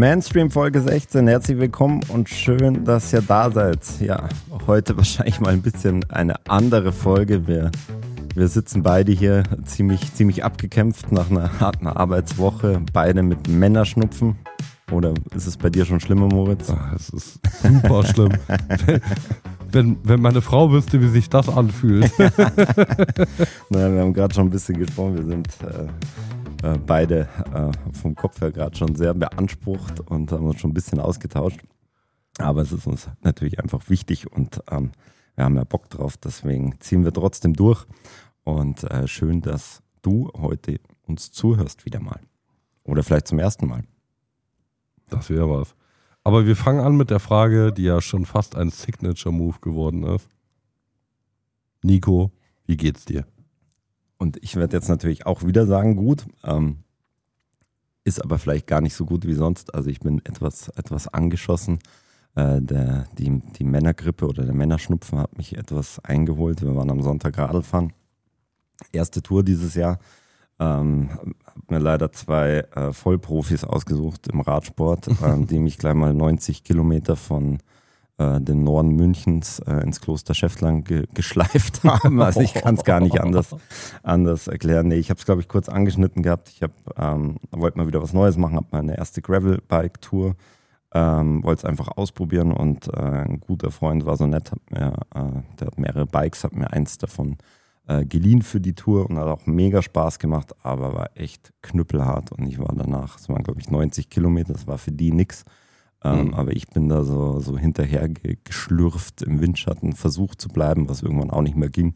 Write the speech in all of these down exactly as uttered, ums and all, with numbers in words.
Mainstream Folge sechzehn, herzlich willkommen und schön, dass ihr da seid. Ja, heute wahrscheinlich mal ein bisschen eine andere Folge. Wir, wir sitzen beide hier ziemlich, ziemlich abgekämpft nach einer harten Arbeitswoche, beide mit Männerschnupfen. Oder ist es bei dir schon schlimmer, Moritz? Ach, es ist super schlimm. Wenn, wenn meine Frau wüsste, wie sich das anfühlt. Na, wir haben gerade schon ein bisschen gesprochen, wir sind äh, äh, beide äh, vom Kopf her gerade schon sehr beansprucht und haben uns schon ein bisschen ausgetauscht. Aber es ist uns natürlich einfach wichtig und ähm, wir haben ja Bock drauf, deswegen ziehen wir trotzdem durch. Und äh, schön, dass du heute uns zuhörst wieder mal. Oder vielleicht zum ersten Mal. Das wäre was. Aber wir fangen an mit der Frage, die ja schon fast ein Signature-Move geworden ist. Nico, wie geht's dir? Und ich werde jetzt natürlich auch wieder sagen, gut. Ähm, ist aber vielleicht gar nicht so gut wie sonst. Also ich bin etwas, etwas angeschossen. Äh, der, die, die Männergrippe oder der Männerschnupfen hat mich etwas eingeholt. Wir waren am Sonntag Radl fahren. Erste Tour dieses Jahr. Ähm, habe mir leider zwei äh, Vollprofis ausgesucht im Radsport, ähm, die mich gleich mal neunzig Kilometer von äh, dem Norden Münchens äh, ins Kloster Schäftlarn ge- geschleift haben. Also ich kann es gar nicht anders, anders erklären. Nee, ich habe es, glaube ich, kurz angeschnitten gehabt. Ich hab, ähm, wollte mal wieder was Neues machen, habe meine erste Gravel-Bike-Tour, ähm, wollte es einfach ausprobieren und äh, ein guter Freund war so nett, hat mir, äh, der hat mehrere Bikes, hat mir eins davon Äh, geliehen für die Tour und hat auch mega Spaß gemacht, aber war echt knüppelhart und ich war danach, es waren glaube ich neunzig Kilometer, das war für die nix, ähm, mhm. aber ich bin da so, so hinterher ge- geschlürft im Windschatten, versucht zu bleiben, was irgendwann auch nicht mehr ging.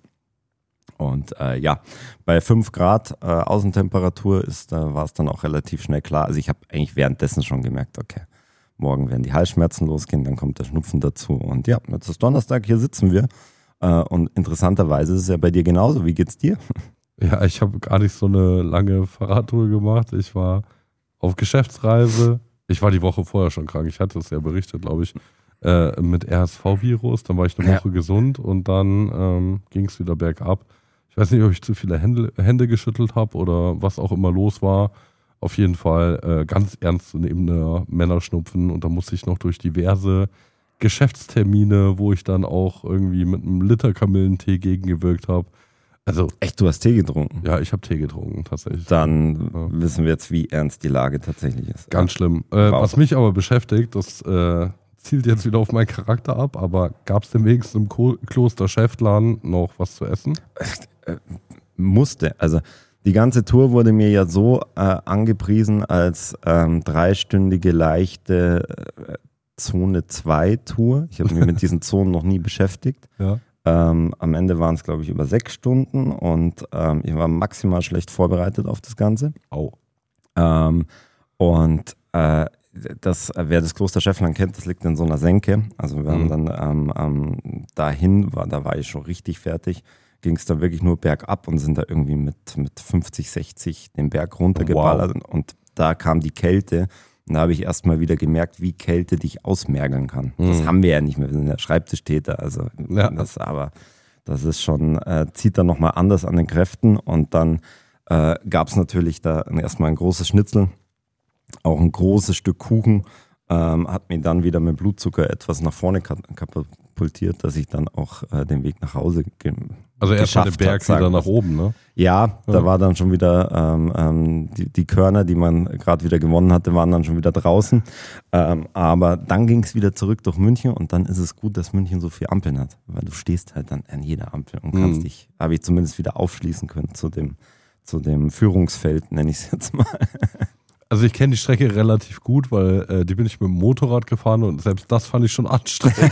Und äh, ja, bei fünf Grad äh, Außentemperatur ist, äh, war es dann auch relativ schnell klar, also ich habe eigentlich währenddessen schon gemerkt, okay, morgen werden die Halsschmerzen losgehen, dann kommt der Schnupfen dazu und ja, jetzt ist Donnerstag, hier sitzen wir. Und interessanterweise ist es ja bei dir genauso. Wie geht's dir? Ja, ich habe gar nicht so eine lange Fahrradtour gemacht. Ich war auf Geschäftsreise. Ich war die Woche vorher schon krank. Ich hatte es ja berichtet, glaube ich, äh, mit R S V-Virus. Dann war ich eine Woche ja. gesund und dann ähm, ging es wieder bergab. Ich weiß nicht, ob ich zu viele Hände, Hände geschüttelt habe oder was auch immer los war. Auf jeden Fall äh, ganz ernst neben der Männerschnupfen. Und da musste ich noch durch diverse Geschäftstermine, wo ich dann auch irgendwie mit einem Liter Kamillentee gegengewirkt habe. Also, echt, du hast Tee getrunken? Ja, ich habe Tee getrunken, tatsächlich. Dann ja. wissen wir jetzt, wie ernst die Lage tatsächlich ist. Ganz ja. schlimm. Äh, was mich aber beschäftigt, das äh, zielt jetzt wieder auf meinen Charakter ab, aber gab es demnächst im Ko- Kloster Schäftlarn noch was zu essen? Äh, musste. Also die ganze Tour wurde mir ja so äh, angepriesen als ähm, dreistündige, leichte äh, Zone zwei Tour. Ich habe mich mit diesen Zonen noch nie beschäftigt. Ja. Ähm, am Ende waren es, glaube ich, über sechs Stunden und ähm, ich war maximal schlecht vorbereitet auf das Ganze. Au. Ähm, und äh, das, wer das Kloster Schäftlarn kennt, das liegt in so einer Senke. Also wir haben mhm. dann ähm, ähm, dahin, war, da war ich schon richtig fertig, ging es dann wirklich nur bergab und sind da irgendwie mit, mit fünfzig, sechzig den Berg runtergeballert. Wow. Und da kam die Kälte. Und da habe ich erst mal wieder gemerkt, wie Kälte dich ausmergeln kann. Mhm. Das haben wir ja nicht mehr, wir sind ja Schreibtischtäter. Also ja. das, aber das ist schon, äh, zieht dann nochmal anders an den Kräften. Und dann äh, gab es natürlich da erstmal ein großes Schnitzel, auch ein großes Stück Kuchen. Ähm, hat mir dann wieder mit Blutzucker etwas nach vorne katapultiert, dass ich dann auch äh, den Weg nach Hause ge- Also erstmal den Berg hat, wieder nach oben, ne? Ja, ja. da war dann schon wieder ähm, ähm, die, die Körner, die man gerade wieder gewonnen hatte, waren dann schon wieder draußen. Ähm, aber dann ging es wieder zurück durch München und dann ist es gut, dass München so viele Ampeln hat, weil du stehst halt dann an jeder Ampel und kannst mhm. dich, habe ich zumindest wieder aufschließen können zu dem, zu dem Führungsfeld, nenne ich es jetzt mal. Also ich kenne die Strecke relativ gut, weil äh, die bin ich mit dem Motorrad gefahren und selbst das fand ich schon anstrengend.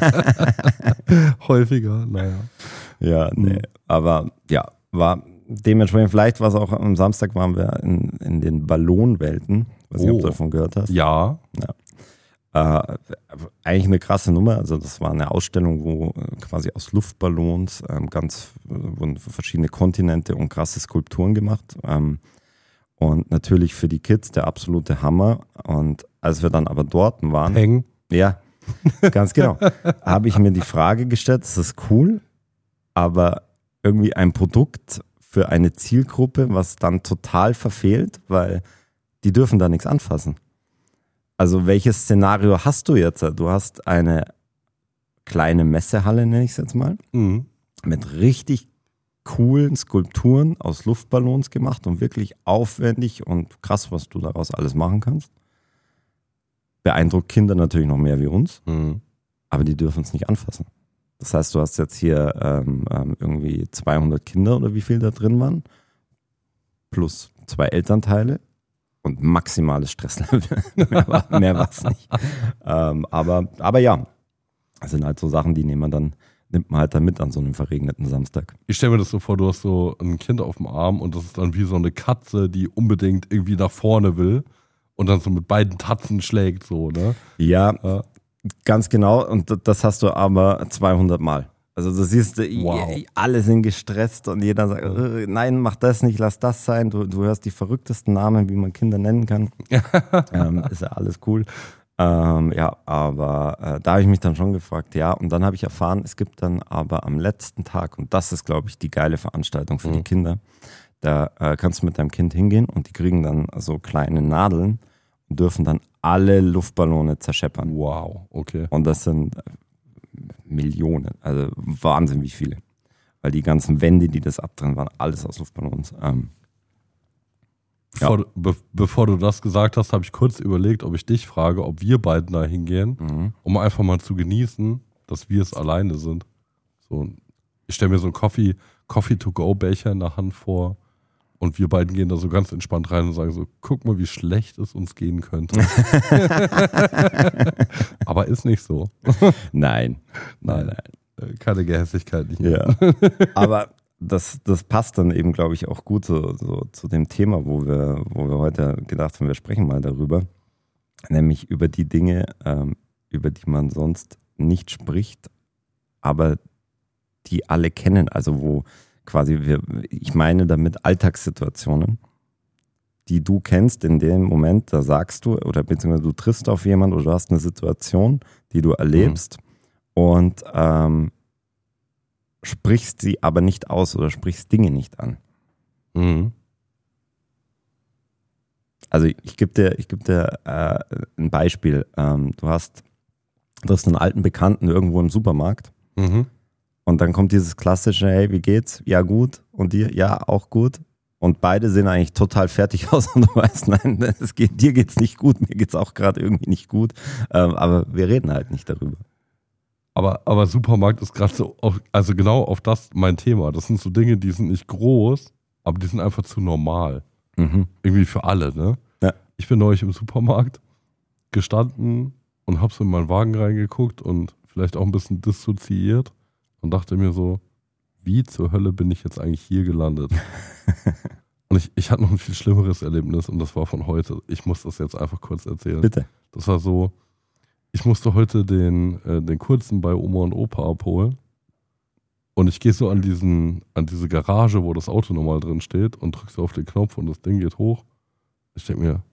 Häufiger, naja. Ja, nee, aber ja, war dementsprechend, vielleicht war es auch am Samstag, waren wir in, in den Ballonwelten, was oh. du davon gehört hast. Ja. ja. Äh, eigentlich eine krasse Nummer, also das war eine Ausstellung, wo quasi aus Luftballons ähm, ganz wurden verschiedene Kontinente und krasse Skulpturen gemacht. Ähm, Und natürlich für die Kids der absolute Hammer. Und als wir dann aber dort waren, Peng. ja, ganz genau, habe ich mir die Frage gestellt, das ist cool, aber irgendwie ein Produkt für eine Zielgruppe, was dann total verfehlt, weil die dürfen da nichts anfassen. Also welches Szenario hast du jetzt? Du hast eine kleine Messehalle, nenne ich es jetzt mal, Mhm. mit richtig coolen Skulpturen aus Luftballons gemacht und wirklich aufwendig und krass, was du daraus alles machen kannst. Beeindruckt Kinder natürlich noch mehr wie uns, Mhm. aber die dürfen es nicht anfassen. Das heißt, du hast jetzt hier ähm, ähm, irgendwie zweihundert Kinder oder wie viel da drin waren, plus zwei Elternteile und maximales Stresslevel. mehr war mehr war's nicht. Ähm, aber, aber ja, das sind halt so Sachen, die nehmen wir dann, nimmt man halt dann mit an so einem verregneten Samstag. Ich stelle mir das so vor, du hast so ein Kind auf dem Arm und das ist dann wie so eine Katze, die unbedingt irgendwie nach vorne will und dann so mit beiden Tatzen schlägt, so, ne? Ja, Ja. ganz genau. Und das hast du aber zweihundert Mal. Also du siehst, Wow. alle sind gestresst und jeder sagt, äh, nein, mach das nicht, lass das sein. Du, du hörst die verrücktesten Namen, wie man Kinder nennen kann. ähm, ist ja alles cool. Ähm, ja, aber äh, da habe ich mich dann schon gefragt, ja, und dann habe ich erfahren, es gibt dann aber am letzten Tag, und das ist, glaube ich, die geile Veranstaltung für Mhm. die Kinder, da äh, kannst du mit deinem Kind hingehen und die kriegen dann so kleine Nadeln und dürfen dann alle Luftballone zerscheppern. Wow, okay. Und das sind äh, Millionen, also Wahnsinn wie viele. Weil die ganzen Wände, die das abtrennen, waren alles aus Luftballons. Ähm, Bevor, du, be, bevor du das gesagt hast, habe ich kurz überlegt, ob ich dich frage, ob wir beiden da hingehen, mhm. um einfach mal zu genießen, dass wir es alleine sind. So, ich stelle mir so einen Coffee, Coffee-to-go-Becher in der Hand vor und wir beiden gehen da so ganz entspannt rein und sagen so, guck mal, wie schlecht es uns gehen könnte. Aber ist nicht so. Nein, Nein, nein, nein. Keine Gehässigkeit nicht. Ja. Aber das, das passt dann eben, glaube ich, auch gut so, so zu dem Thema, wo wir, wo wir heute gedacht haben, wir sprechen mal darüber. Nämlich über die Dinge, ähm, über die man sonst nicht spricht, aber die alle kennen. Also wo quasi wir, ich meine damit Alltagssituationen, die du kennst in dem Moment, da sagst du, oder beziehungsweise du triffst auf jemanden oder du hast eine Situation, die du erlebst mhm. und ähm, sprichst sie aber nicht aus oder sprichst Dinge nicht an. Mhm. Also ich, ich gebe dir, ich geb dir äh, ein Beispiel. Ähm, du hast, du hast einen alten Bekannten irgendwo im Supermarkt Mhm. und dann kommt dieses klassische, hey, wie geht's? Ja, gut. Und dir? Ja, auch gut. Und beide sehen eigentlich total fertig aus und du weißt, nein, es geht, dir geht's nicht gut, mir geht's auch gerade irgendwie nicht gut. Ähm, aber wir reden halt nicht darüber. Aber, aber Supermarkt ist gerade so, auf, also genau auf das mein Thema. Das sind so Dinge, die sind nicht groß, aber die sind einfach zu normal. Mhm. Irgendwie für alle, ne? Ja. Ich bin neulich im Supermarkt gestanden und hab so in meinen Wagen reingeguckt und vielleicht auch ein bisschen dissoziiert und dachte mir so, wie zur Hölle bin ich jetzt eigentlich hier gelandet? Und ich, ich hatte noch ein viel schlimmeres Erlebnis und das war von heute. Ich muss das jetzt einfach kurz erzählen. Bitte. Das war so, ich musste heute den, äh, den Kurzen bei Oma und Opa abholen und ich gehe so an diesen, an diese Garage, wo das Auto normal drin steht und drücke so auf den Knopf und das Ding geht hoch. Ich denke mir,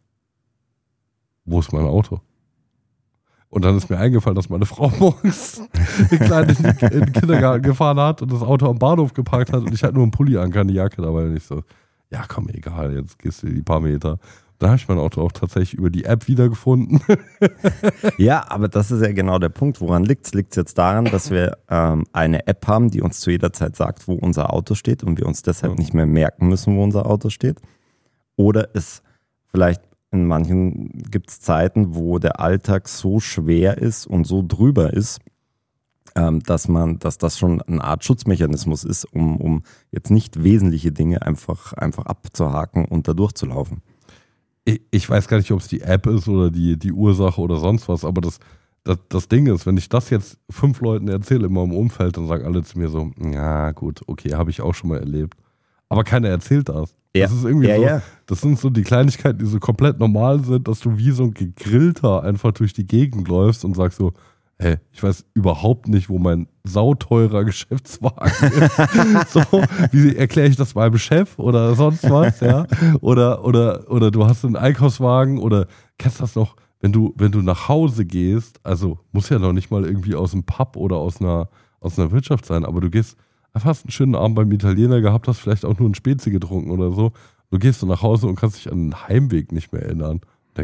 wo ist mein Auto? Und dann ist mir eingefallen, dass meine Frau morgens den Kleinen in den Kindergarten gefahren hat und das Auto am Bahnhof geparkt hat und ich hatte nur einen Pulli an, keine Jacke dabei. Und ich so, ja komm, egal, jetzt gehst du die paar Meter. Da habe ich mein Auto auch tatsächlich über die App wiedergefunden. Ja, aber das ist ja genau der Punkt. Woran liegt es? Liegt es jetzt daran, dass wir ähm, eine App haben, die uns zu jeder Zeit sagt, wo unser Auto steht und wir uns deshalb nicht mehr merken müssen, wo unser Auto steht? Oder ist vielleicht in manchen gibt es Zeiten, wo der Alltag so schwer ist und so drüber ist, ähm, dass man, dass das schon eine Art Schutzmechanismus ist, um, um jetzt nicht wesentliche Dinge einfach, einfach abzuhaken und da durchzulaufen. Ich, ich weiß gar nicht, ob es die App ist oder die, die Ursache oder sonst was, aber das, das, das Ding ist, wenn ich das jetzt fünf Leuten erzähle in meinem Umfeld, dann sagen alle zu mir so, ja gut, okay, habe ich auch schon mal erlebt. Aber keiner erzählt das. Ja. Das ist irgendwie Ja, so, ja. das sind so die Kleinigkeiten, die so komplett normal sind, dass du wie so ein Gegrillter einfach durch die Gegend läufst und sagst so, hey, ich weiß überhaupt nicht, wo mein sauteurer Geschäftswagen ist. So, wie erkläre ich das meinem Chef oder sonst was, ja? Oder, oder, oder du hast einen Einkaufswagen oder kennst du das noch, wenn du, wenn du nach Hause gehst, also muss ja noch nicht mal irgendwie aus dem Pub oder aus einer, aus einer Wirtschaft sein, aber du gehst, hast einen schönen Abend beim Italiener gehabt, hast vielleicht auch nur einen Spezi getrunken oder so. Du gehst so nach Hause und kannst dich an den Heimweg nicht mehr erinnern. Denkst du,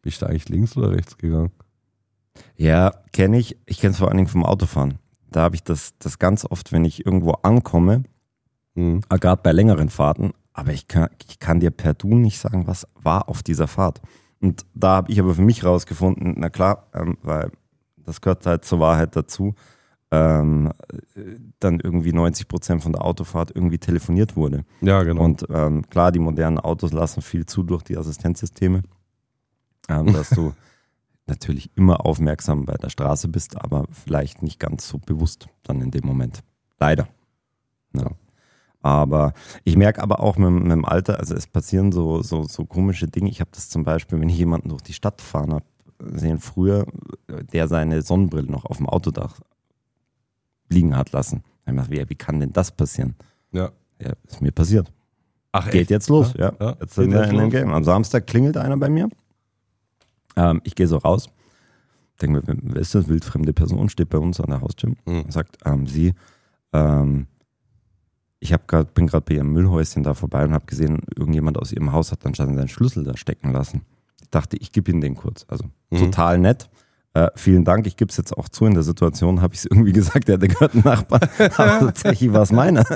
Bin ich da eigentlich links oder rechts gegangen? Ja, kenne ich. Ich kenne es vor allen Dingen vom Autofahren. Da habe ich das, das ganz oft, wenn ich irgendwo ankomme, Mhm. gerade bei längeren Fahrten, aber ich kann, ich kann dir per Du nicht sagen, was war auf dieser Fahrt. Und da habe ich aber für mich rausgefunden, na klar, ähm, weil das gehört halt zur Wahrheit dazu, ähm, dann irgendwie neunzig Prozent von der Autofahrt irgendwie telefoniert wurde. Ja, genau. Und ähm, klar, die modernen Autos lassen viel zu durch die Assistenzsysteme, ähm, dass du natürlich immer aufmerksam bei der Straße bist, aber vielleicht nicht ganz so bewusst dann in dem Moment. Leider. Ja. Aber ich merke aber auch mit, mit dem Alter, also es passieren so, so, so komische Dinge. Ich habe das zum Beispiel, wenn ich jemanden durch die Stadt fahren habe, sehen früher, der seine Sonnenbrille noch auf dem Autodach liegen hat lassen. Ich dachte, wie, wie kann denn das passieren? Ja. Ja, ist mir passiert. Ach, Geht echt? jetzt los, ja. Ja, Jetzt sind geht wir jetzt in dem los? Game. Am Samstag klingelt einer bei mir. Ähm, ich gehe so raus, denke mir, wer ist das? Wildfremde Person, steht bei uns an der Haustür Mhm. und sagt, ähm, sie, ähm, ich hab grad, bin gerade bei ihrem Müllhäuschen da vorbei und habe gesehen, irgendjemand aus ihrem Haus hat anscheinend seinen Schlüssel da stecken lassen. Ich dachte, ich gebe Ihnen den kurz. Also Mhm. total nett. Äh, vielen Dank, ich gebe es jetzt auch zu. In der Situation habe ich es irgendwie gesagt, der, der gehört ein Nachbar. Aber tatsächlich war es meiner.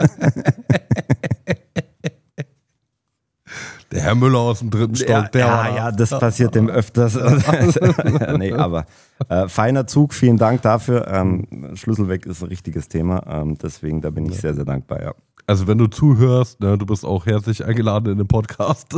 Der Herr Müller aus dem dritten Stock, Ja, der ja, war ja, das passiert dem öfters. Ja, nee, aber äh, feiner Zug, vielen Dank dafür. Ähm, Schlüssel weg ist ein richtiges Thema. Ähm, deswegen, da bin ich sehr, sehr dankbar, ja. Also wenn du zuhörst, ne, du bist auch herzlich eingeladen in den Podcast.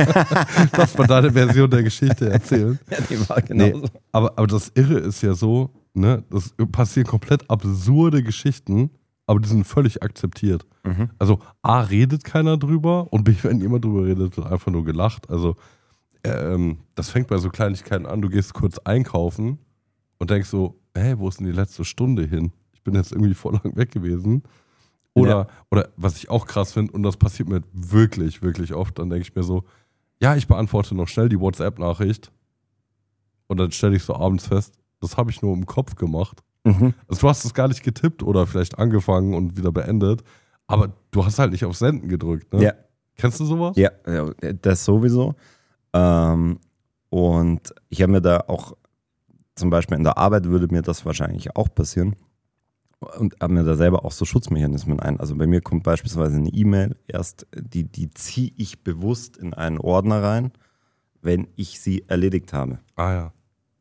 Lass mal deine Version der Geschichte erzählen. Ja, die war Nee, genauso. aber, aber das Irre ist ja so, ne, das passieren komplett absurde Geschichten, aber die sind völlig akzeptiert. Mhm. Also A, redet keiner drüber und B, wenn jemand drüber redet, wird einfach nur gelacht. Also ähm, das fängt bei so Kleinigkeiten an, du gehst kurz einkaufen und denkst so, hey, wo ist denn die letzte Stunde hin? Ich bin jetzt irgendwie voll lang weg gewesen. Oder, Ja. oder was ich auch krass finde, und das passiert mir wirklich, wirklich oft, dann denke ich mir so, ja, ich beantworte noch schnell die WhatsApp-Nachricht und dann stelle ich so abends fest, das habe ich nur im Kopf gemacht. Mhm. Also du hast es gar nicht getippt oder vielleicht angefangen und wieder beendet, aber du hast halt nicht auf Senden gedrückt, ne? Ja. Kennst du sowas? Ja, ja, das sowieso. Ähm, und ich habe mir da auch, zum Beispiel in der Arbeit würde mir das wahrscheinlich auch passieren. Und habe mir da selber auch so Schutzmechanismen ein. Also bei mir kommt beispielsweise eine E-Mail erst, die, die ziehe ich bewusst in einen Ordner rein, wenn ich sie erledigt habe. Ah ja.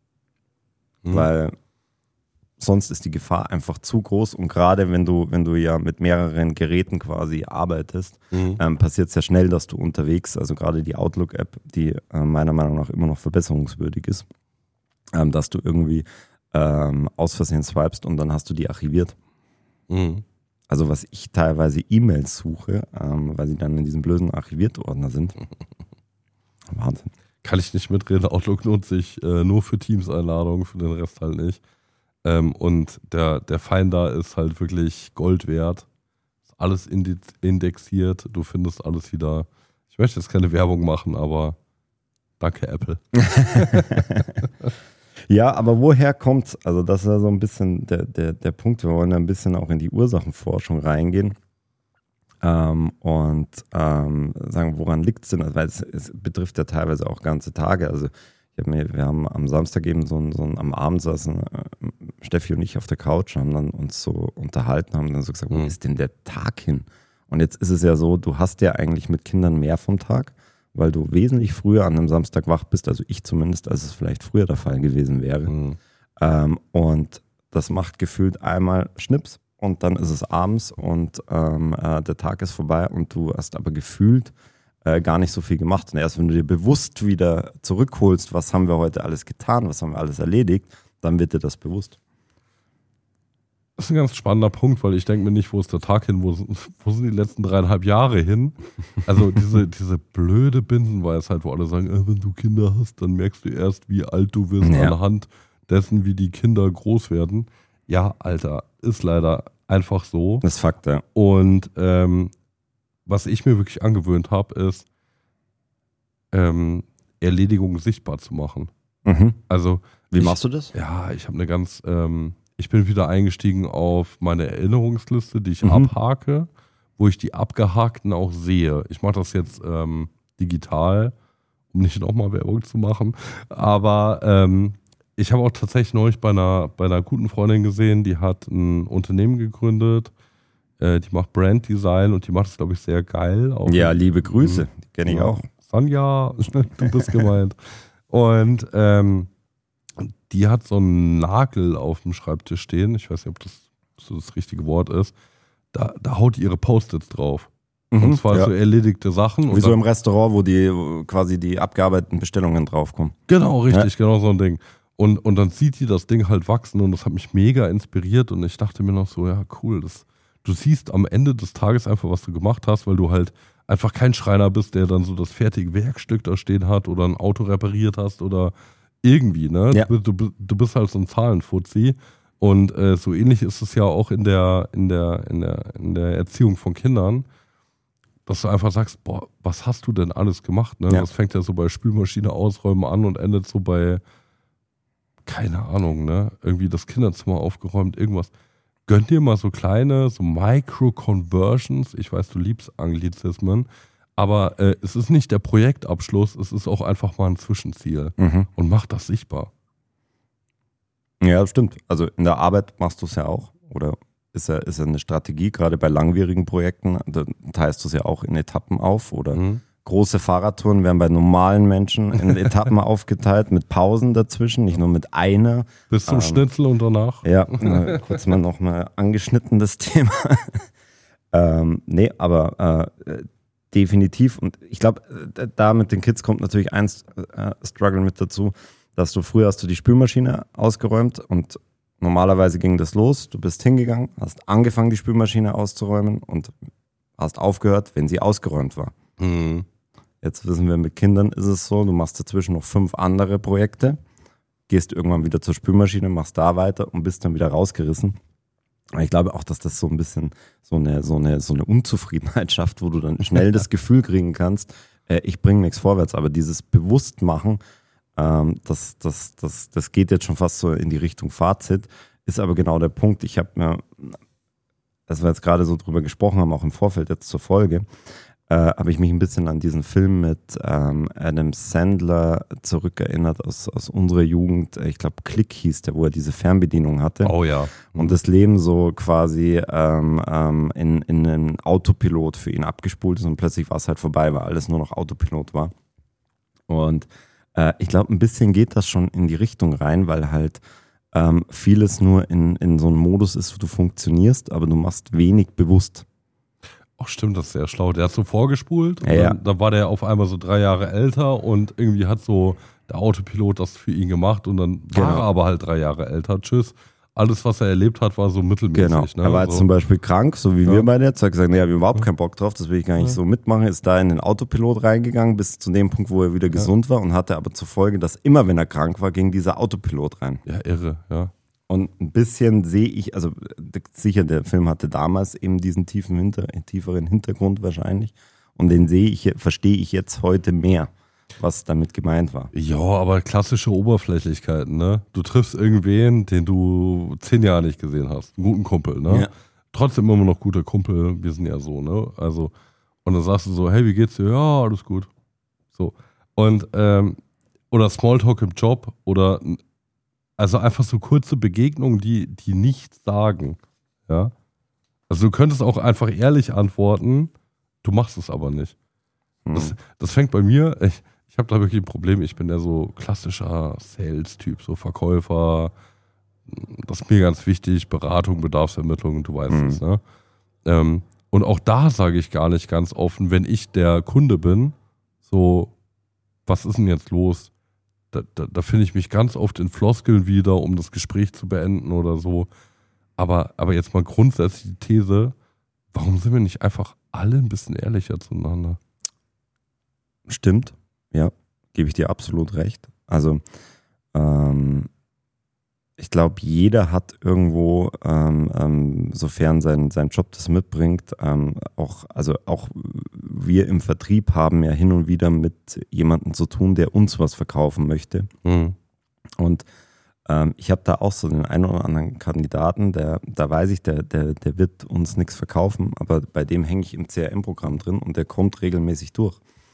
Mhm. Weil sonst ist die Gefahr einfach zu groß. Und gerade wenn du, wenn du ja mit mehreren Geräten quasi arbeitest, Mhm. ähm, passiert es ja schnell, dass du unterwegs, also gerade die Outlook-App, die äh, meiner Meinung nach immer noch verbesserungswürdig ist, ähm, dass du irgendwie ähm, aus Versehen swipest und dann hast du die archiviert. Mhm. Also was ich teilweise E-Mails suche, ähm, weil sie dann in diesem blöden Archiviert-Ordner sind. Wahnsinn. Kann ich nicht mitreden. Outlook nutze ich äh, nur für Teams-Einladungen, für den Rest halt nicht. Ähm, und der, der Finder ist halt wirklich Gold wert. Ist alles indi- indexiert. Du findest alles wieder. Ich möchte jetzt keine Werbung machen, aber danke, Apple. Ja, aber woher kommt's? Also das ist ja so ein bisschen der, der, der Punkt. Wir wollen ja ein bisschen auch in die Ursachenforschung reingehen ähm, und ähm, sagen, woran liegt es denn? Also, weil es, es betrifft ja teilweise auch ganze Tage. Also ich hab mir, wir haben am Samstag eben so ein, so ein am Abend saßen äh, Steffi und ich auf der Couch, haben dann uns so unterhalten, haben dann so gesagt, wo Mhm. ist denn der Tag hin? Und jetzt ist es ja so, du hast ja eigentlich mit Kindern mehr vom Tag, weil du wesentlich früher an einem Samstag wach bist, also ich zumindest, als es vielleicht früher der Fall gewesen wäre. Mhm. Ähm, und das macht gefühlt einmal Schnips und dann ist es abends und ähm, äh, der Tag ist vorbei und du hast aber gefühlt äh, gar nicht so viel gemacht. Und erst wenn du dir bewusst wieder zurückholst, was haben wir heute alles getan, was haben wir alles erledigt, dann wird dir das bewusst. Das ist ein ganz spannender Punkt, weil ich denke mir nicht, wo ist der Tag hin, wo sind, wo sind die letzten dreieinhalb Jahre hin? Also diese, diese blöde Binsenweisheit, wo alle sagen, äh, wenn du Kinder hast, dann merkst du erst, wie alt du wirst Ja. anhand dessen, wie die Kinder groß werden. Ja, Alter, ist leider einfach so. Das ist Fakt, ja. Und ähm, was ich mir wirklich angewöhnt habe, ist, ähm, Erledigungen sichtbar zu machen. Mhm. Also Wie ich, machst du das? Ja, ich habe eine ganz, ähm, ich bin wieder eingestiegen auf meine Erinnerungsliste, die ich Mhm. abhake, wo ich die abgehakten auch sehe. Ich mache das jetzt ähm, digital um nicht nochmal Werbung zu machen. Aber ähm, ich habe auch tatsächlich neulich bei einer, bei einer guten Freundin gesehen, die hat ein Unternehmen gegründet, äh, die macht Branddesign und die macht es, glaube ich, sehr geil. Auch Ja, in, liebe Grüße, die kenne ich ja, auch. Sonja, du bist gemeint. Und ähm, die hat so einen Nagel auf dem Schreibtisch stehen, ich weiß nicht, ob das so das richtige Wort ist, da, da haut die ihre Post-its drauf. Mhm, und zwar ja. so erledigte Sachen. Wie Und so dann, im Restaurant, wo die wo quasi die abgearbeiteten Bestellungen draufkommen. genau, richtig, ja. genau so ein Ding. Und, und dann sieht die das Ding halt wachsen und das hat mich mega inspiriert und ich dachte mir noch so, ja cool, das, du siehst am Ende des Tages einfach, was du gemacht hast, weil du halt einfach kein Schreiner bist, der dann so das fertige Werkstück da stehen hat oder ein Auto repariert hast oder irgendwie, ne? Ja. Du, du, du bist halt so ein Zahlenfuzzi. Und äh, so ähnlich ist es ja auch in der, in der, in der, in der Erziehung von Kindern, dass du einfach sagst, boah, was hast du denn alles gemacht? Ne? Ja. Das fängt ja so bei Spülmaschine ausräumen an und endet so bei, keine Ahnung, ne? Irgendwie das Kinderzimmer aufgeräumt, irgendwas. Gönn dir mal so kleine, so Micro-Conversions. Ich weiß, du liebst Anglizismen, aber äh, es ist nicht der Projektabschluss, es ist auch einfach mal ein Zwischenziel. Mhm. Und mach das sichtbar. Ja, das stimmt. Also in der Arbeit machst du es ja auch. Oder ist ja, ist ja eine Strategie, gerade bei langwierigen Projekten, da teilst du es ja auch in Etappen auf. Oder Mhm. große Fahrradtouren werden bei normalen Menschen in Etappen aufgeteilt, mit Pausen dazwischen, nicht nur mit einer. Bis zum Ähm, Schnitzel und danach. Ja, äh, kurz mal nochmal angeschnitten das Thema. ähm, nee, aber äh, definitiv. Und ich glaube, da mit den Kids kommt natürlich eins äh, Struggle mit dazu, dass du früher hast du die Spülmaschine ausgeräumt und normalerweise ging das los. Du bist hingegangen, hast angefangen, die Spülmaschine auszuräumen und hast aufgehört, wenn sie ausgeräumt war. Mhm. Jetzt wissen wir, mit Kindern ist es so, du machst dazwischen noch fünf andere Projekte, gehst irgendwann wieder zur Spülmaschine, machst da weiter und bist dann wieder rausgerissen. Aber ich glaube auch, dass das so ein bisschen so eine, so eine, so eine Unzufriedenheit schafft, wo du dann schnell das Gefühl kriegen kannst, äh, ich bringe nichts vorwärts. Aber dieses Bewusstmachen, ähm, das, das, das, das geht jetzt schon fast so in die Richtung Fazit, ist aber genau der Punkt. Ich habe mir, als wir jetzt gerade so drüber gesprochen haben, auch im Vorfeld jetzt zur Folge, Äh, habe ich mich ein bisschen an diesen Film mit ähm, Adam Sandler zurückerinnert aus, aus unserer Jugend. Ich glaube, Click hieß der, wo er diese Fernbedienung hatte. Oh ja. Mhm. Und das Leben so quasi ähm, ähm, in, in einen Autopilot für ihn abgespult ist und plötzlich war es halt vorbei, weil alles nur noch Autopilot war. Und äh, ich glaube, ein bisschen geht das schon in die Richtung rein, weil halt ähm, vieles nur in, in so einem Modus ist, wo du funktionierst, aber du machst wenig bewusst. Ach stimmt, das ist sehr schlau. Der hat so vorgespult und Ja, ja. dann, dann war der auf einmal so drei Jahre älter und irgendwie hat so der Autopilot das für ihn gemacht und dann Genau. war er aber halt drei Jahre älter. Tschüss. Alles, was er erlebt hat, war so mittelmäßig. Genau. Ne? Er war jetzt so. zum Beispiel krank, so wie Ja. wir beide jetzt. Er hat gesagt, nee, ich habe überhaupt keinen Bock drauf, das will ich gar nicht Ja. so mitmachen. Ist da in den Autopilot reingegangen, bis zu dem Punkt, wo er wieder gesund war und hatte aber zur Folge, dass immer, wenn er krank war, ging dieser Autopilot rein. Ja, irre, ja. Und ein bisschen sehe ich, also sicher, der Film hatte damals eben diesen tiefen Hinter, tieferen Hintergrund wahrscheinlich. Und den sehe ich, verstehe ich jetzt heute mehr, was damit gemeint war. Ja, aber klassische Oberflächlichkeiten, ne? Du triffst irgendwen, den du zehn Jahre nicht gesehen hast. Einen guten Kumpel, ne? Ja. Trotzdem immer noch guter Kumpel, wir sind ja so, ne? Also, und dann sagst du so, hey, wie geht's dir? Ja, alles gut. So. Und, ähm, oder Smalltalk im Job oder, also einfach so kurze Begegnungen, die, die nichts sagen, ja? Also du könntest auch einfach ehrlich antworten, du machst es aber nicht. Hm. Das, das fängt bei mir, ich, ich habe da wirklich ein Problem, ich bin ja so klassischer Sales-Typ, so Verkäufer, das ist mir ganz wichtig, Beratung, Bedarfsermittlung, du weißt Mhm. es, ne? Ähm, und auch da sage ich gar nicht ganz offen, wenn ich der Kunde bin, so, was ist denn jetzt los? Da, da, da finde ich mich ganz oft in Floskeln wieder, um das Gespräch zu beenden oder so. Aber, aber jetzt mal grundsätzlich die These, warum sind wir nicht einfach alle ein bisschen ehrlicher zueinander? Stimmt, ja, gebe ich dir absolut recht. Also, ähm, ich glaube, jeder hat irgendwo, ähm, ähm, sofern sein, sein Job das mitbringt, ähm, auch, also auch wir im Vertrieb haben ja hin und wieder mit jemandem zu tun, der uns was verkaufen möchte. Mhm. Und ähm, ich habe da auch so den einen oder anderen Kandidaten, der, da weiß ich, der, der, der wird uns nichts verkaufen, aber bei dem hänge ich im C R M-Programm drin und der kommt regelmäßig durch.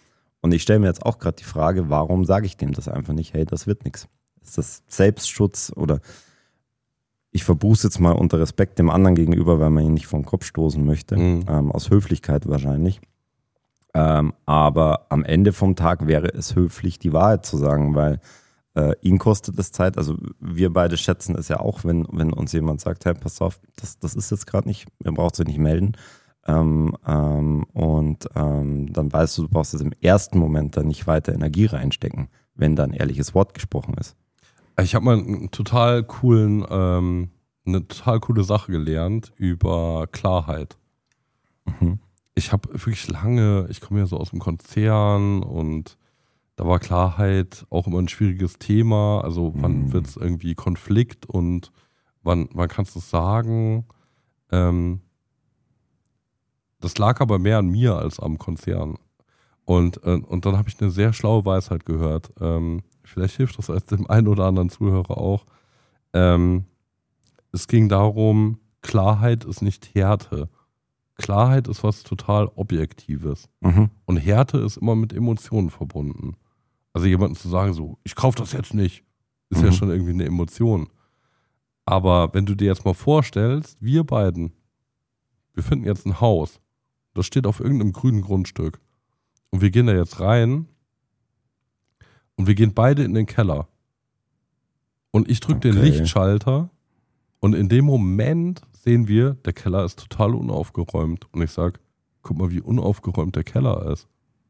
Und ich stelle mir jetzt auch gerade die Frage, warum sage ich dem das einfach nicht? Hey, das wird nichts. Ist das Selbstschutz oder ich verbuße jetzt mal unter Respekt dem anderen gegenüber, weil man ihn nicht vom Kopf stoßen möchte, mhm. ähm, aus Höflichkeit wahrscheinlich. Ähm, aber am Ende vom Tag wäre es höflich, die Wahrheit zu sagen, weil äh, ihn kostet es Zeit. Also wir beide schätzen es ja auch, wenn, wenn uns jemand sagt, hey, pass auf, das, das ist jetzt gerade nicht, ihr braucht sich nicht melden. Ähm, ähm, und ähm, dann weißt du, du brauchst jetzt im ersten Moment dann nicht weiter Energie reinstecken, wenn da ein ehrliches Wort gesprochen ist. Ich habe mal einen total coolen, ähm, eine total coole Sache gelernt über Klarheit. Mhm. Ich habe wirklich lange, ich komme ja so aus dem Konzern und da war Klarheit auch immer ein schwieriges Thema. Also wann mhm. wird es irgendwie Konflikt und wann, wann kannst du es sagen? Ähm, das lag aber mehr an mir als am Konzern. Und, äh, und dann habe ich eine sehr schlaue Weisheit gehört. Ähm, vielleicht hilft das als dem einen oder anderen Zuhörer auch. Ähm, es ging darum, Klarheit ist nicht Härte. Klarheit ist was total Objektives. Mhm. Und Härte ist immer mit Emotionen verbunden. Also jemandem zu sagen so, ich kaufe das jetzt nicht, ist mhm. ja schon irgendwie eine Emotion. Aber wenn du dir jetzt mal vorstellst, wir beiden, wir finden jetzt ein Haus, das steht auf irgendeinem grünen Grundstück. Und wir gehen da jetzt rein und wir gehen beide in den Keller. Und ich drücke okay. den Lichtschalter und in dem Moment sehen wir, der Keller ist total unaufgeräumt. Und ich sage, guck mal, wie unaufgeräumt der Keller ist.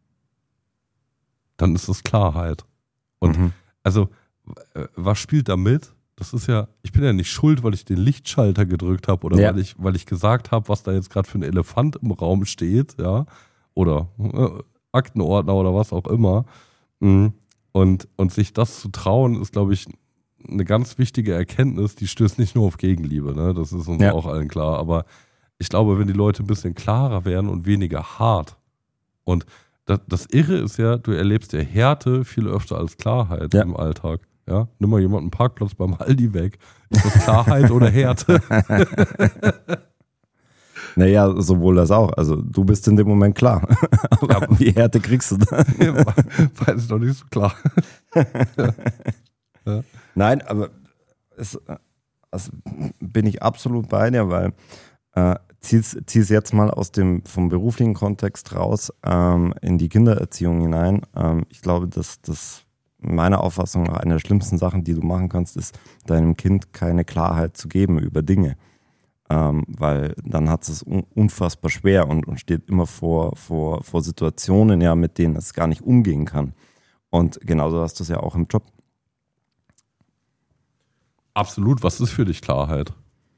Dann ist es Klarheit. Und mhm. also, was spielt da mit? Das ist ja, ich bin ja nicht schuld, weil ich den Lichtschalter gedrückt habe oder ja. weil ich, weil ich gesagt habe, was da jetzt gerade für ein Elefant im Raum steht, ja, oder äh, Aktenordner oder was auch immer. Und, und sich das zu trauen, ist, glaube ich, eine ganz wichtige Erkenntnis, die stößt nicht nur auf Gegenliebe, ne? Das ist uns ja. auch allen klar. Aber ich glaube, wenn die Leute ein bisschen klarer wären und weniger hart. Und das, das Irre ist ja, du erlebst ja Härte viel öfter als Klarheit ja. im Alltag. Ja? Nimm mal jemanden einen Parkplatz beim Aldi weg. Ist das Klarheit oder Härte? Naja, sowohl das auch. Also du bist in dem Moment klar. Aber ja, die Härte kriegst du dann. Weiß ich doch nicht so klar. ja. Ja. Nein, aber es, also bin ich absolut bei dir, weil äh, zieh es jetzt mal aus dem vom beruflichen Kontext raus ähm, in die Kindererziehung hinein. Ähm, ich glaube, dass das meiner Auffassung nach eine der schlimmsten Sachen, die du machen kannst, ist, deinem Kind keine Klarheit zu geben über Dinge. Ähm, weil dann hat es un- unfassbar schwer und, und steht immer vor, vor, vor Situationen, ja, mit denen es gar nicht umgehen kann. Und genauso hast du es ja auch im Job. Absolut. Was ist für dich Klarheit?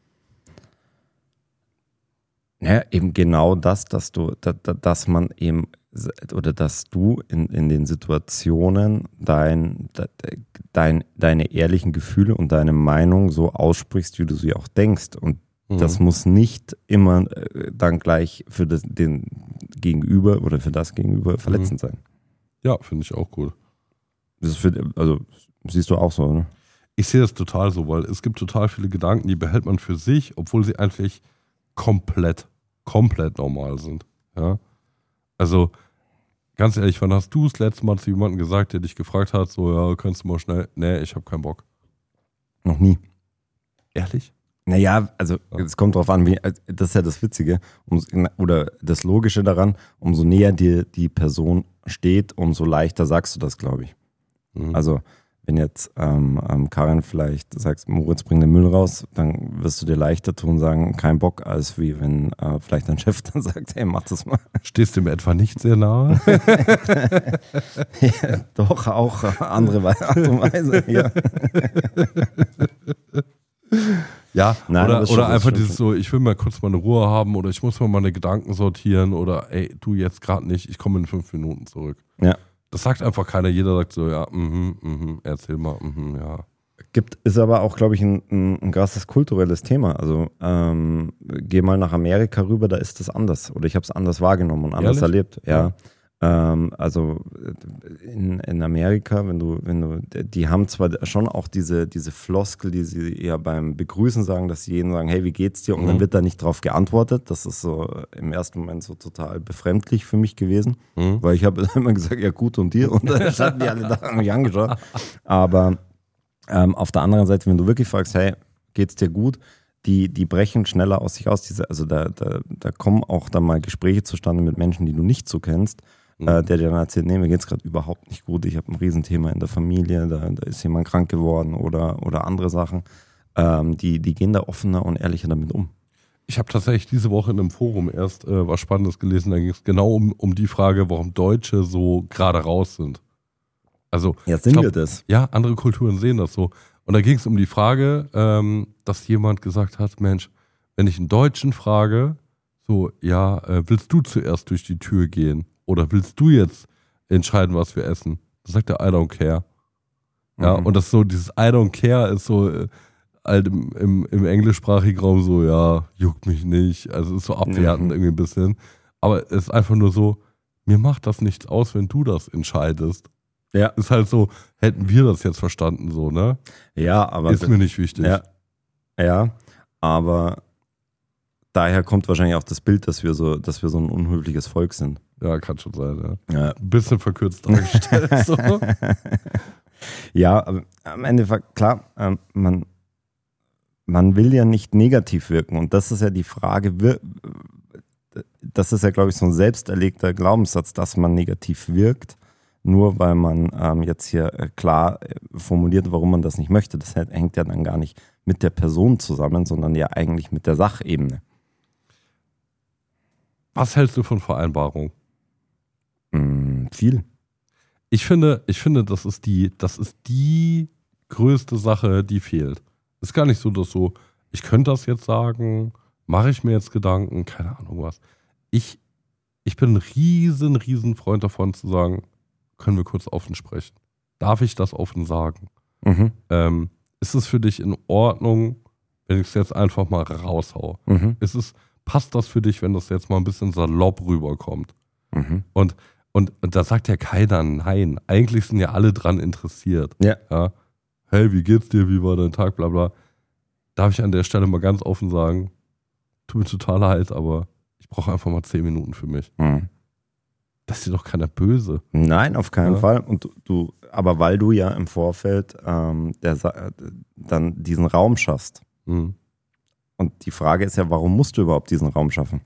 Ja, eben genau das, dass du, dass, dass man eben oder dass du in, in den Situationen dein, dein, deine ehrlichen Gefühle und deine Meinung so aussprichst, wie du sie auch denkst. Und mhm. das muss nicht immer dann gleich für das, den Gegenüber oder für das Gegenüber verletzend mhm. sein. Ja, finde ich auch cool. Das ist für, also siehst du auch so, ne? Ich sehe das total so, weil es gibt total viele Gedanken, die behält man für sich, obwohl sie eigentlich komplett, komplett normal sind. Ja? Also, ganz ehrlich, wann hast du das letzte Mal zu jemandem gesagt, der dich gefragt hat, so, ja, kannst du mal schnell, nee, ich habe keinen Bock. Noch nie. Ehrlich? Naja, also es kommt drauf an, wie, das ist ja das Witzige oder das Logische daran, umso näher dir die Person steht, umso leichter sagst du das, glaube ich. Mhm. Also wenn jetzt ähm, ähm, Karin vielleicht sagt, Moritz, bring den Müll raus, dann wirst du dir leichter tun, sagen, kein Bock, als wie wenn äh, vielleicht dein Chef dann sagt, hey, mach das mal. Stehst du mir etwa nicht sehr nahe? Ja, doch, auch andere Art und Weise, ja. Ja, Nein, oder, oder einfach dieses so, ich will mal kurz meine Ruhe haben oder ich muss mal meine Gedanken sortieren oder ey, du jetzt gerade nicht, ich komme in fünf Minuten zurück. Ja. Das sagt einfach keiner, jeder sagt so, ja, mhm, mhm, erzähl mal, mhm, ja. Gibt, ist aber auch, glaube ich, ein, ein, ein krasses kulturelles Thema. Also ähm, geh mal nach Amerika rüber, da ist das anders. Oder ich habe es anders wahrgenommen und anders Ehrlich? erlebt. Ja. Ähm, also in, in Amerika, wenn du, wenn du, die haben zwar schon auch diese, diese Floskel, die sie eher beim Begrüßen sagen, dass sie jeden sagen, hey, wie geht's dir? Und Mhm. dann wird da nicht drauf geantwortet. Das ist so im ersten Moment so total befremdlich für mich gewesen, Mhm. weil ich habe immer gesagt, ja gut und dir? Und dann standen die alle da, haben mich angeschaut. Aber ähm, auf der anderen Seite, wenn du wirklich fragst, hey, geht's dir gut? Die, die brechen schneller aus sich aus. Diese, also da, da, da kommen auch dann mal Gespräche zustande mit Menschen, die du nicht so kennst. Mhm. Äh, der dir dann erzählt, nee, mir geht's gerade überhaupt nicht gut, ich habe ein Riesenthema in der Familie, da, da ist jemand krank geworden oder, oder andere Sachen. Ähm, die, die gehen da offener und ehrlicher damit um. Ich habe tatsächlich diese Woche in einem Forum erst äh, was Spannendes gelesen, da ging es genau um, um die Frage, warum Deutsche so gerade raus sind. Also, ja, sind glaub, wir das? Ja, andere Kulturen sehen das so. Und da ging es um die Frage, ähm, dass jemand gesagt hat, Mensch, wenn ich einen Deutschen frage, so, ja, äh, willst du zuerst durch die Tür gehen? Oder willst du jetzt entscheiden, was wir essen? Da sagt er, I don't care. Ja, mhm. Und das so, dieses I don't care ist so äh, halt im, im, im englischsprachigen Raum so, ja, juckt mich nicht. Also ist so abwertend mhm. irgendwie ein bisschen. Aber es ist einfach nur so, mir macht das nichts aus, wenn du das entscheidest. Ja. Ist halt so, hätten wir das jetzt verstanden, so, ne? Ja, aber. Ist mir nicht wichtig. Ja, ja, aber daher kommt wahrscheinlich auch das Bild, dass wir so, dass wir so ein unhöfliches Volk sind. Ja, kann schon sein, ja. ja. Ein bisschen verkürzt dargestellt. so. Ja, aber am Ende, klar, ähm, man, man will ja nicht negativ wirken. Und das ist ja die Frage, das ist ja, glaube ich, so ein selbsterlegter Glaubenssatz, dass man negativ wirkt. Nur weil man ähm, jetzt hier äh, klar äh, formuliert, warum man das nicht möchte. Das hängt ja dann gar nicht mit der Person zusammen, sondern ja eigentlich mit der Sachebene. Was hältst du von Vereinbarung? Mm, viel. Ich finde, ich finde, das ist die, das ist die größte Sache, die fehlt. Ist gar nicht so, dass so, ich könnte das jetzt sagen, mache ich mir jetzt Gedanken, keine Ahnung was. Ich, ich bin ein riesen, riesen Freund davon zu sagen, können wir kurz offen sprechen? Darf ich das offen sagen? Mhm. Ähm, ist es für dich in Ordnung, wenn ich es jetzt einfach mal raushaue? Mhm. Ist es, passt das für dich, wenn das jetzt mal ein bisschen salopp rüberkommt? Mhm. Und, und, und da sagt ja keiner nein. Eigentlich sind ja alle dran interessiert. Ja. Ja? Hey, wie geht's dir? Wie war dein Tag? Bla bla. Darf ich an der Stelle mal ganz offen sagen, tut mir total leid, aber ich brauche einfach mal zehn Minuten für mich. Mhm. Das ist dir doch keiner böse. Nein, auf keinen ja. Fall. Und du, du, aber weil du ja im Vorfeld ähm, der, dann diesen Raum schaffst. Mhm. Und die Frage ist ja, warum musst du überhaupt diesen Raum schaffen?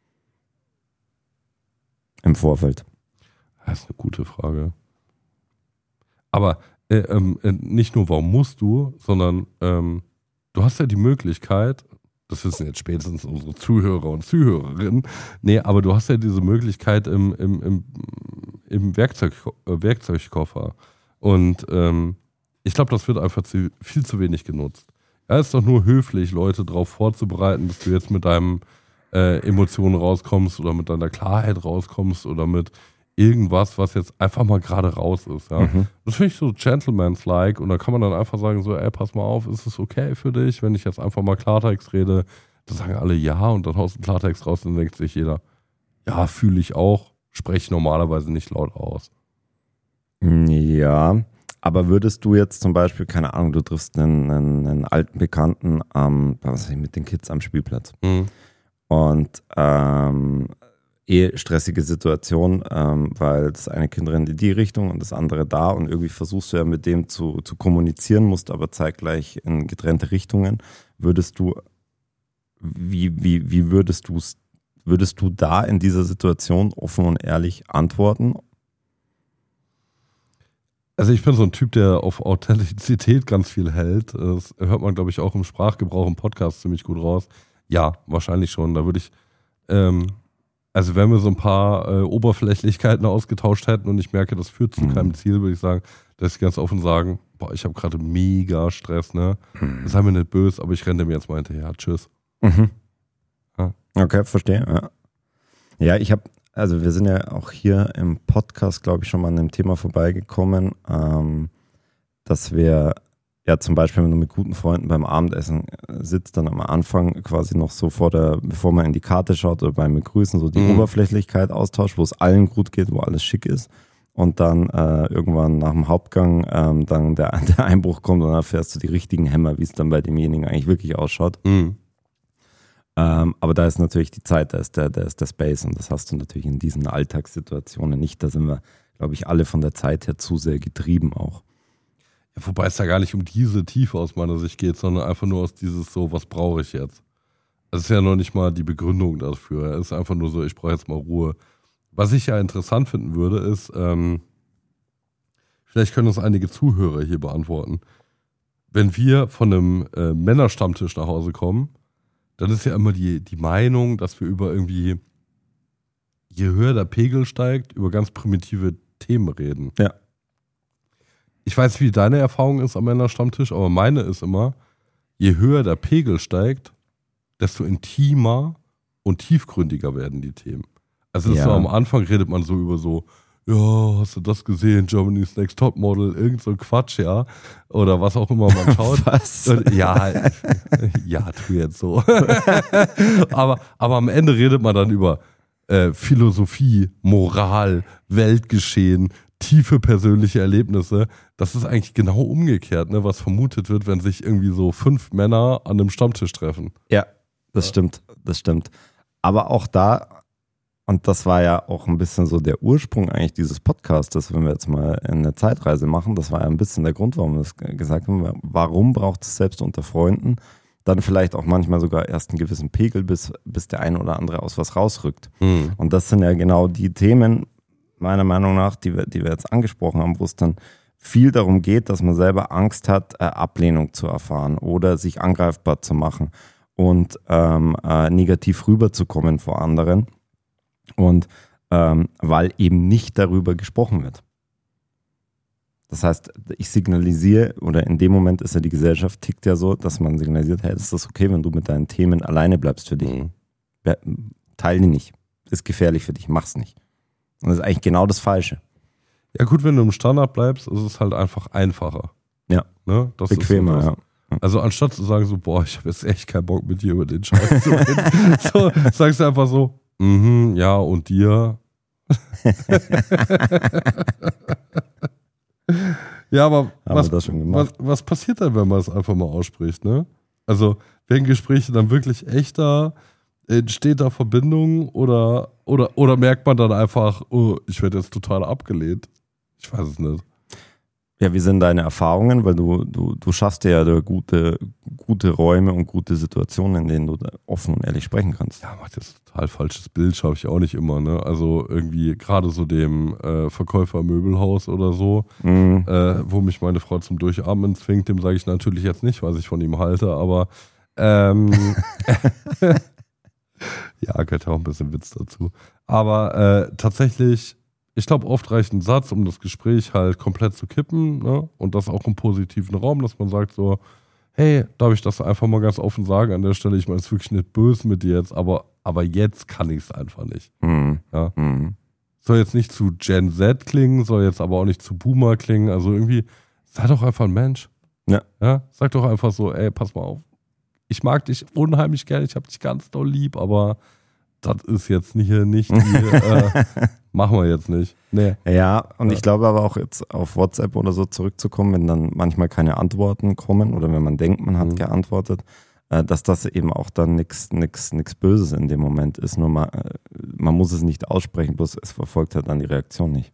Im Vorfeld. Das ist eine gute Frage. Aber äh, ähm, nicht nur, warum musst du, sondern ähm, du hast ja die Möglichkeit, das wissen jetzt spätestens unsere Zuhörer und Zuhörerinnen, nee, aber du hast ja diese Möglichkeit im, im, im, im Werkzeug, äh, Werkzeugkoffer. Und ähm, ich glaube, das wird einfach zu, viel zu wenig genutzt. Ja, ist doch nur höflich, Leute darauf vorzubereiten, dass du jetzt mit deinen äh, Emotionen rauskommst oder mit deiner Klarheit rauskommst oder mit irgendwas, was jetzt einfach mal gerade raus ist. Ja? Mhm. Das finde ich so gentleman's-like und da kann man dann einfach sagen so, ey, pass mal auf, ist es okay für dich, wenn ich jetzt einfach mal Klartext rede? Da sagen alle ja und dann haust du einen Klartext raus und dann denkt sich jeder, ja, fühle ich auch, spreche normalerweise nicht laut aus. Ja, aber würdest du jetzt zum Beispiel, keine Ahnung, du triffst einen, einen, einen alten Bekannten am, was weiß ich, mit den Kids am Spielplatz Mhm. und ähm, eh stressige Situation, ähm, weil das eine Kind rennt in die Richtung und das andere da und irgendwie versuchst du ja mit dem zu, zu kommunizieren, musst aber zeitgleich in getrennte Richtungen. Würdest du, wie, wie, wie würdest du würdest du da in dieser Situation offen und ehrlich antworten? Also ich bin so ein Typ, der auf Authentizität ganz viel hält. Das hört man, glaube ich, auch im Sprachgebrauch im Podcast ziemlich gut raus. Ja, wahrscheinlich schon. Da würde ich, ähm, also wenn wir so ein paar äh, Oberflächlichkeiten ausgetauscht hätten und ich merke, das führt zu Mhm. keinem Ziel, würde ich sagen, dass ich ganz offen sagen, boah, ich habe gerade mega Stress, ne? Mhm. Sei mir nicht böse, aber ich renne dem jetzt mal hinterher. Tschüss. Mhm. Ja. Okay, verstehe. Ja, ja ich habe, also wir sind ja auch hier im Podcast, glaube ich, schon mal an dem Thema vorbeigekommen, ähm, dass wir ja, zum Beispiel, wenn du mit guten Freunden beim Abendessen sitzt, dann am Anfang quasi noch so vor der, bevor man in die Karte schaut oder beim Begrüßen, so die mhm. Oberflächlichkeit austauscht, wo es allen gut geht, wo alles schick ist. Und dann äh, irgendwann nach dem Hauptgang ähm, dann der, der Einbruch kommt und dann erfährst du die richtigen Hämmer, wie es dann bei demjenigen eigentlich wirklich ausschaut. Mhm. Ähm, aber da ist natürlich die Zeit, da ist der, da ist der Space und das hast du natürlich in diesen Alltagssituationen nicht. Da sind wir, glaube ich, alle von der Zeit her zu sehr getrieben auch. Ja, wobei es da gar nicht um diese Tiefe aus meiner Sicht geht, sondern einfach nur aus dieses so, was brauche ich jetzt? Das ist ja noch nicht mal die Begründung dafür. Es ist einfach nur so, ich brauche jetzt mal Ruhe. Was ich ja interessant finden würde, ist, ähm, vielleicht können uns einige Zuhörer hier beantworten. Wenn wir von einem äh, Männerstammtisch nach Hause kommen, dann ist ja immer die, die Meinung, dass wir über irgendwie, je höher der Pegel steigt, über ganz primitive Themen reden. Ja. Ich weiß nicht, wie deine Erfahrung ist am Männerstammtisch, aber meine ist immer, je höher der Pegel steigt, desto intimer und tiefgründiger werden die Themen. Also das Ja. ist so, am Anfang redet man so über so, ja, hast du das gesehen, Germany's Next Topmodel, irgend so ein Quatsch, ja, oder was auch immer man schaut. Was? Und, ja, ja, tu jetzt so. aber, aber am Ende redet man dann über äh, Philosophie, Moral, Weltgeschehen, tiefe persönliche Erlebnisse. Das ist eigentlich genau umgekehrt, ne, was vermutet wird, wenn sich irgendwie so fünf Männer an einem Stammtisch treffen. Ja, das ja. stimmt, das stimmt. Aber auch da, und das war ja auch ein bisschen so der Ursprung eigentlich dieses Podcasts, wenn wir jetzt mal eine Zeitreise machen, das war ja ein bisschen der Grund, warum wir das gesagt haben, warum braucht es selbst unter Freunden dann vielleicht auch manchmal sogar erst einen gewissen Pegel, bis, bis der eine oder andere aus was rausrückt. Mhm. Und das sind ja genau die Themen, meiner Meinung nach, die wir, die wir jetzt angesprochen haben, wo es dann viel darum geht, dass man selber Angst hat, äh, Ablehnung zu erfahren oder sich angreifbar zu machen und ähm, äh, negativ rüberzukommen vor anderen. Und ähm, weil eben nicht darüber gesprochen wird. Das heißt, ich signalisiere, oder in dem Moment ist ja die Gesellschaft, tickt ja so, dass man signalisiert, hey, ist das okay, wenn du mit deinen Themen alleine bleibst für dich? Mhm. Teil die nicht. Ist gefährlich für dich, mach's nicht. Und das ist eigentlich genau das Falsche. Ja gut, wenn du im Standard bleibst, ist es halt einfach einfacher. Ja, ne? Das bequemer, ist so, ja. Also anstatt zu sagen so, boah, ich habe jetzt echt keinen Bock mit dir über den Scheiß zu reden, so, sagst du einfach so, mhm, ja, und dir? Ja, aber was, was, was passiert dann, wenn man es einfach mal ausspricht, ne? Also, werden Gespräche dann wirklich echter? Entsteht da Verbindung oder, oder, oder merkt man dann einfach, oh, ich werde jetzt total abgelehnt? Ich weiß es nicht. Ja, wie sind deine Erfahrungen? Weil du, du, du schaffst ja da gute, gute Räume und gute Situationen, in denen du da offen und ehrlich sprechen kannst. Ja, macht jetzt total falsches Bild, schaffe ich auch nicht immer, ne? Also irgendwie gerade so dem äh, Verkäufer Möbelhaus oder so, mhm. äh, wo mich meine Frau zum Durchatmen zwingt, dem sage ich natürlich jetzt nicht, was ich von ihm halte, aber ähm, ja, gehört ja auch ein bisschen Witz dazu. Aber äh, tatsächlich, ich glaube, oft reicht ein Satz, um das Gespräch halt komplett zu kippen, ne? Und das auch im positiven Raum, dass man sagt so, hey, darf ich das einfach mal ganz offen sagen an der Stelle? Ich meine, es ist wirklich nicht böse mit dir jetzt, aber, aber jetzt kann ich es einfach nicht. Mhm. Ja? Mhm. Soll jetzt nicht zu Gen Z klingen, soll jetzt aber auch nicht zu Boomer klingen. Also irgendwie, sei doch einfach ein Mensch. Ja. Ja? Sag doch einfach so, ey, pass mal auf. Ich mag dich unheimlich gerne, ich hab dich ganz doll lieb, aber das ist jetzt nicht, nicht die, äh, machen wir jetzt nicht. Nee. Ja, und ja. ich glaube aber auch jetzt auf WhatsApp oder so zurückzukommen, wenn dann manchmal keine Antworten kommen oder wenn man denkt, man hat mhm. geantwortet, äh, dass das eben auch dann nichts nix, nix Böses in dem Moment ist. Nur man, äh, man muss es nicht aussprechen, bloß es verfolgt halt dann die Reaktion nicht.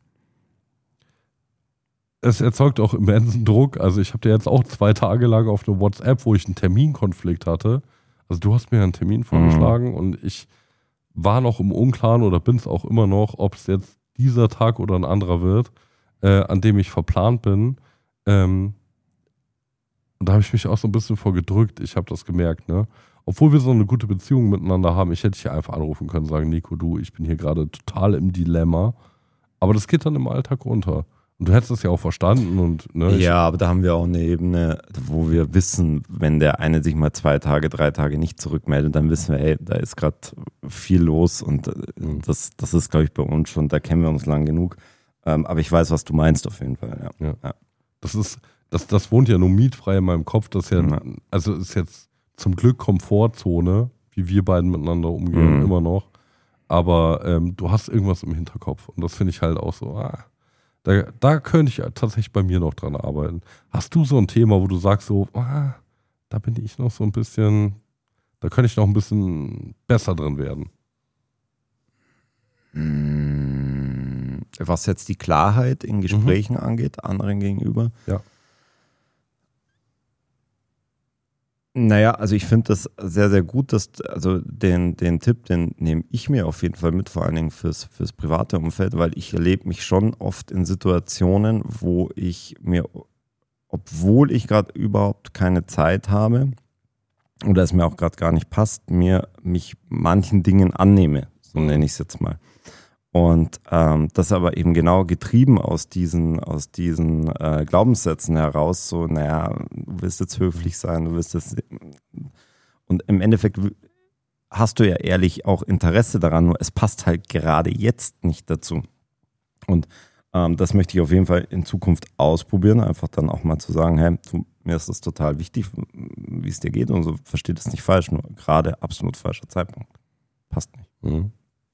Es erzeugt auch immensen Druck. Also ich habe dir jetzt auch zwei Tage lang auf eine WhatsApp, wo ich einen Terminkonflikt hatte. Also du hast mir einen Termin vorgeschlagen mhm. und ich war noch im Unklaren oder bin es auch immer noch, ob es jetzt dieser Tag oder ein anderer wird, äh, an dem ich verplant bin. Ähm, und da habe ich mich auch so ein bisschen vor gedrückt. Ich habe das gemerkt, ne? Obwohl wir so eine gute Beziehung miteinander haben, ich hätte dich ja einfach anrufen können und sagen, Nico, du, ich bin hier gerade total im Dilemma. Aber das geht dann im Alltag runter. Und du hättest es ja auch verstanden. Und, ne, ja, aber da haben wir auch eine Ebene, wo wir wissen, wenn der eine sich mal zwei Tage, drei Tage nicht zurückmeldet, dann wissen wir, ey, da ist gerade viel los und mhm. das, das ist, glaube ich, bei uns schon, da kennen wir uns lang genug. Ähm, aber ich weiß, was du meinst auf jeden Fall. Ja. Ja. Ja. Das ist, das, das wohnt ja nur mietfrei in meinem Kopf. Das ist ja, Ja. also ist jetzt zum Glück Komfortzone, wie wir beiden miteinander umgehen, Mhm. immer noch. Aber ähm, du hast irgendwas im Hinterkopf. Und das finde ich halt auch so, ah, da, da könnte ich tatsächlich bei mir noch dran arbeiten. Hast du so ein Thema, wo du sagst so, ah, da bin ich noch so ein bisschen, da könnte ich noch ein bisschen besser drin werden? Was jetzt die Klarheit in Gesprächen Mhm. angeht, anderen gegenüber. Ja. Naja, also ich finde das sehr, sehr gut, dass, also den, den Tipp, den nehme ich mir auf jeden Fall mit, vor allen Dingen fürs, fürs private Umfeld, weil ich erlebe mich schon oft in Situationen, wo ich mir, obwohl ich gerade überhaupt keine Zeit habe oder es mir auch gerade gar nicht passt, mir mich manchen Dingen annehme, so nenne ich es jetzt mal. Und ähm, das aber eben genau getrieben aus diesen, aus diesen äh, Glaubenssätzen heraus, so, naja, du willst jetzt höflich sein, du willst jetzt. Und im Endeffekt hast du ja ehrlich auch Interesse daran, nur es passt halt gerade jetzt nicht dazu. Und ähm, das möchte ich auf jeden Fall in Zukunft ausprobieren, einfach dann auch mal zu sagen, hey, du, mir ist das total wichtig, wie es dir geht und so, versteht es nicht falsch, nur gerade absolut falscher Zeitpunkt. Passt nicht. Mhm.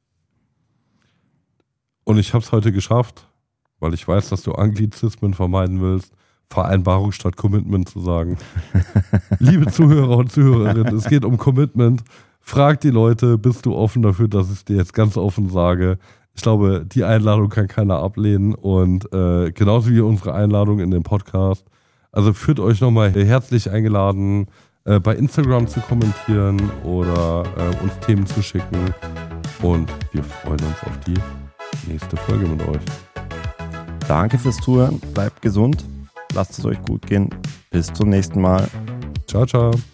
Und ich habe es heute geschafft, weil ich weiß, dass du Anglizismen vermeiden willst, Vereinbarung statt Commitment zu sagen. Liebe Zuhörer und Zuhörerinnen, es geht um Commitment. Frag die Leute, bist du offen dafür, dass ich dir jetzt ganz offen sage. Ich glaube, die Einladung kann keiner ablehnen und äh, genauso wie unsere Einladung in den Podcast. Also fühlt euch nochmal herzlich eingeladen, äh, bei Instagram zu kommentieren oder äh, uns Themen zu schicken. Und wir freuen uns auf die nächste Folge mit euch. Danke fürs Zuhören, bleibt gesund, lasst es euch gut gehen, bis zum nächsten Mal. Ciao, ciao.